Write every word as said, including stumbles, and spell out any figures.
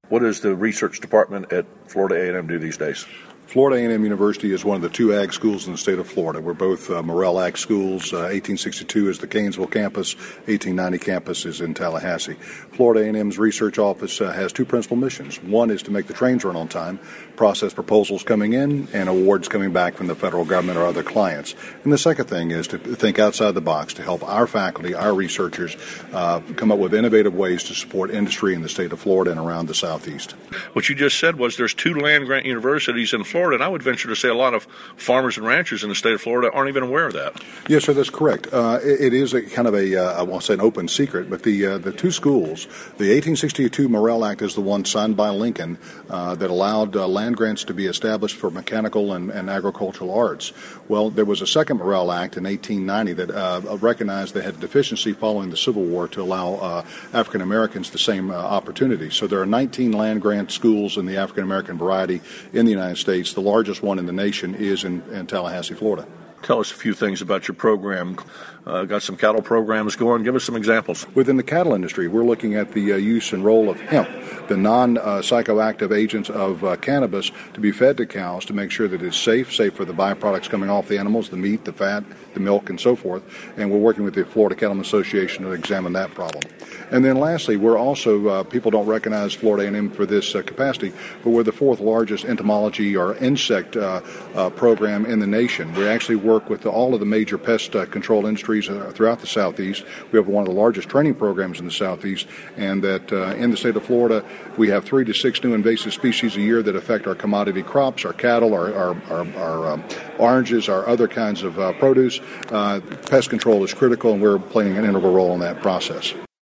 What does the research department at Florida A and M do these days? Florida A and M University is one of the two ag schools in the state of Florida. We're both uh, Morrell Ag Schools. Uh, eighteen sixty-two is the Gainesville campus. eighteen ninety campus is in Tallahassee. Florida A and M's research office uh, has two principal missions. One is to make the trains run on time, process proposals coming in, and awards coming back from the federal government or other clients. And the second thing is to think outside the box to help our faculty, our researchers, uh, come up with innovative ways to support industry in the state of Florida and around the Southeast. What you just said was there's two land-grant universities in Florida. Florida, and I would venture to say a lot of farmers and ranchers in the state of Florida aren't even aware of that. Yes, sir, that's correct. Uh, it, it is a kind of a, uh, I won't say an open secret, but the uh, the two schools, the eighteen sixty-two Morrell Act is the one signed by Lincoln uh, that allowed uh, land grants to be established for mechanical and, and agricultural arts. Well, there was a second Morrell Act in eighteen ninety that uh, recognized they had a deficiency following the Civil War to allow uh, African Americans the same uh, opportunity. So there are nineteen land grant schools in the African American variety in the United States. The largest one in the nation is in, in Tallahassee, Florida. Tell us a few things about your program. Uh, got some cattle programs going. Give us some examples. Within the cattle industry, we're looking at the uh, use and role of hemp, the non-psychoactive uh, agents of uh, cannabis, to be fed to cows to make sure that it's safe, safe for the byproducts coming off the animals, the meat, the fat, the milk, and so forth. And we're working with the Florida Cattlemen Association to examine that problem. And then lastly, we're also, uh, people don't recognize Florida A and M for this uh, capacity, but we're the fourth largest entomology or insect uh, uh, program in the nation. We actually work with all of the major pest uh, control industries uh, throughout the Southeast. We have one of the largest training programs in the Southeast, and that uh, in the state of Florida, we have three to six new invasive species a year that affect our commodity crops, our cattle, our, our, our, our um, oranges, our other kinds of uh, produce. Uh, pest control is critical, and we're playing an integral role in that process.